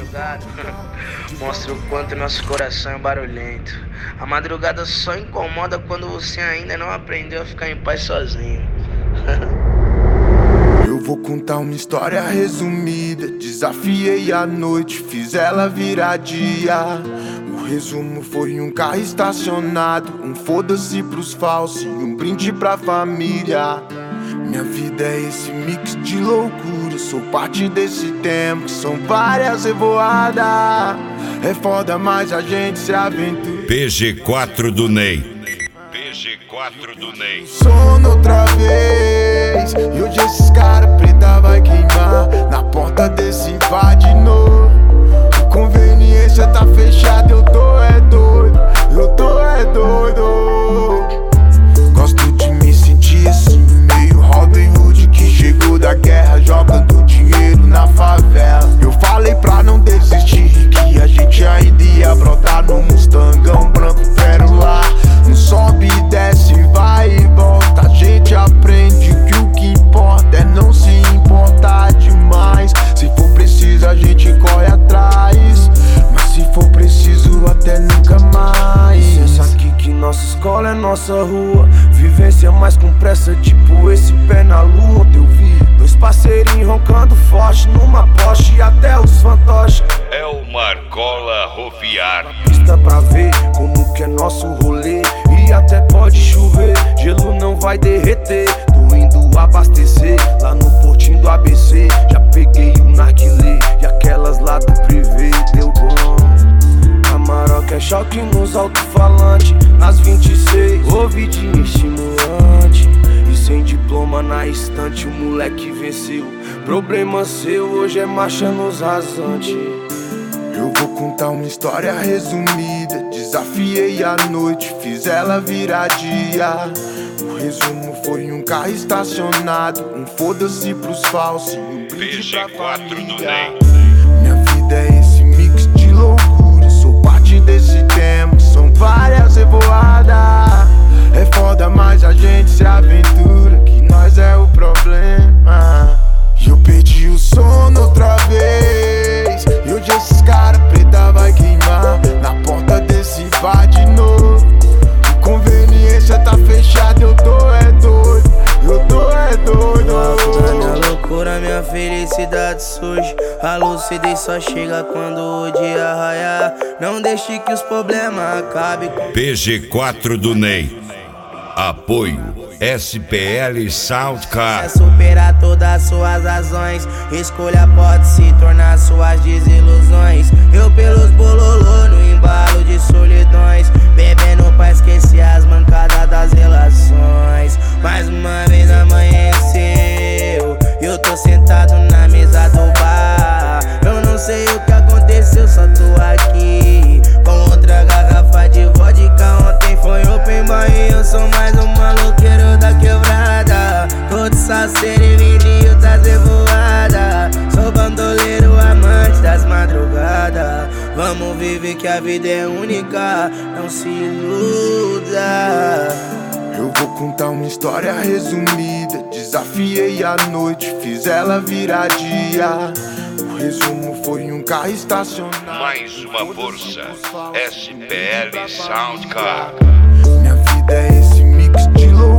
madrugada mostra o quanto nosso coração é barulhento. A madrugada só incomoda quando você ainda não aprendeu a ficar em paz sozinho. Eu vou contar uma história resumida. Desafiei a noite, fiz ela virar dia. O resumo foi um carro estacionado, um foda-se pros falsos e um brinde pra família. Minha vida é esse mix de loucura, sou parte desse tempo, são várias revoadas. É foda, mas a gente se aventura. PG4 do Ney. PG4 do Ney. Sono outra vez, e hoje esses caras preta vai queimar na porta desse bar de novo. A conveniência tá fechada, eu tô é doido, eu tô é doido. Gosto de me sentir assim, meio Robin Hood que chegou da guerra jogando dinheiro na favela. Eu falei pra não desistir, que a gente ainda ia brotar no Mustangão branco pérola. Não sobe e desce, vai e volta. A gente aprende que o que importa é não se importar demais. Se for preciso a gente corre atrás, mas se for preciso até nunca mais. Licença aqui que nossa escola é nossa rua. Vivência mais com pressa, tipo esse pé na lua. Ontem eu vi dois parceirinhos roncando forte numa Porsche e até os fantoches. É o Marcola Roviar. Pista pra ver como que é nosso rolê. E até pode chover, gelo não vai derreter. Tô indo abastecer lá no portinho do ABC. Já peguei o narguilé e aquelas lá do privê. Deu bom. A Maroca é choque nos alto-falantes. Nas 26, ouvidinho estimulante. E sem diploma na estante, o moleque venceu. Problema seu, hoje é marcha nos rasantes. Eu vou contar uma história resumida. Desafiei a noite, fiz ela virar dia. O resumo foi um carro estacionado, um foda-se pros falsos e um brinde pra família. Minha vida é esse mix de loucura, sou parte desse tempo, são várias revoadas. É foda, mas a gente se aventura, que nós é o problema. E eu perdi o sono outra vez, e hoje esses caras preta vai queimar na porta desse bar de novo. A conveniência tá fechada, eu tô é doido, eu tô é doido. Na minha loucura, minha felicidade surge. A lucidez só chega quando o dia raiar. Não deixe que os problemas acabem. PG4 do Ney. Apoio SPL Soundcar. É superar todas as suas razões. Escolha pode se tornar suas desilusões. Eu pelos bololô no embalo de solidões, bebendo pra esquecer as mancadas das relações. Mais uma vez amanheceu, eu tô sentado na mesa do bar. Eu não sei o que aconteceu, só tô aqui com outra garrafa de vodka. Ontem foi open bar e eu sou mais um maloqueiro da quebrada. Tô de saceiro e lindinho das revoadas. Sou bandoleiro, amante das madrugadas. Vamos viver que a vida é única, não se iluda. Eu vou contar uma história resumida. Desafiei a noite, fiz ela virar dia. O resumo foi um carro estacionado. Mais uma força SPL Soundcar. Minha vida é esse mix de loucura.